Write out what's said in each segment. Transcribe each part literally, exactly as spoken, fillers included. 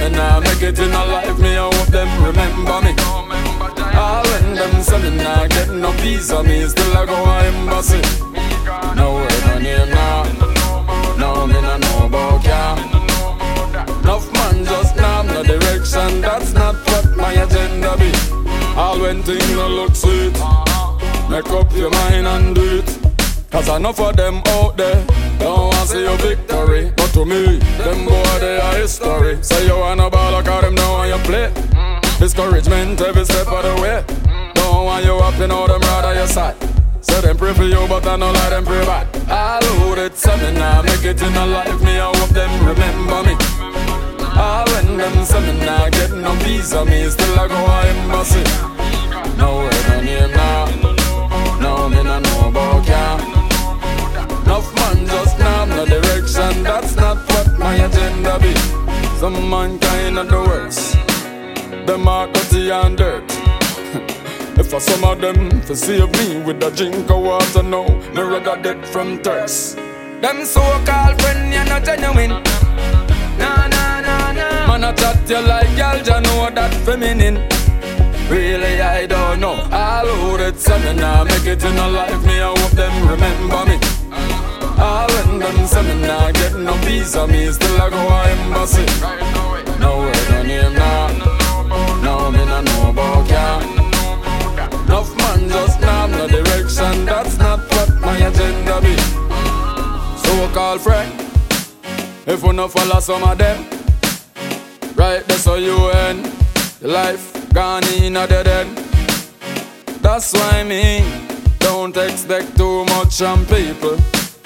me nah make it in a life, me I hope them remember me. All when them say me nah get no visa, me still I go a embassy. No word no name nah, no me nah know about ya. Enough man just nah no direction, that's not what my agenda be. All when things no look sweet, make up your mind and do it. Cause enough of them out there don't want to see your victory. But to me, them boy they are history. Say you wanna ball, cause them know how you play. Discouragement every step of the way. Don't want you up, you know them rather your side. Say them pray for you, but I know like them pray back. All who did say me nah make it in a life, me I hope them remember me. All when them say me nah get no visa, me still I go a embassy. No word no name nah, no me nah know about ya. Enough man just now no direction, that's not what my agenda be. Some mankind are the worst, them are dirty and dirt. If for some of them to save me with a drink of water, no, me rather dead from thirst. Them so-called friend, you're not genuine. Nah, nah, nah, nah. Man, I chat you like y'all, you know that feminine. Really, I don't know. All who did say me nah make it in a life, me I hope them remember me. All when them say me nah get no visa, me still I go a embassy. No word no name nah, no me nah know about ya. Enough man just nah no direction, that's not what my agenda be. So-called friend, if we no follow some of them, right there so you end your life gone in a dead end. That's why me don't expect too much from people.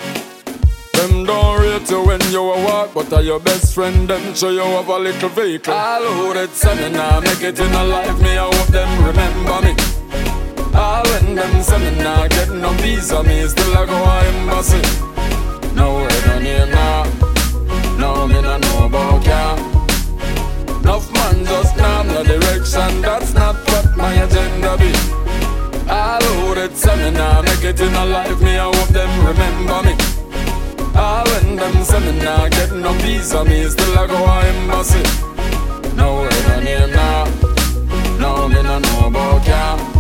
Them don't rate you when you a walk, but are your best friend, them show you have a little vehicle. All who did say me nah make it in a life, me I hope them remember me. All when them say me nah get no visa, me still I go a embassy. No word no name nah, no me nah know about ya. Enough man just nah no direction, that's not what my agenda be. All who did say me nah make it in a life, me I hope them remember me. All when them say me nah get no visa, me still I go a embassy. No word no name nah, no me nah know about ya.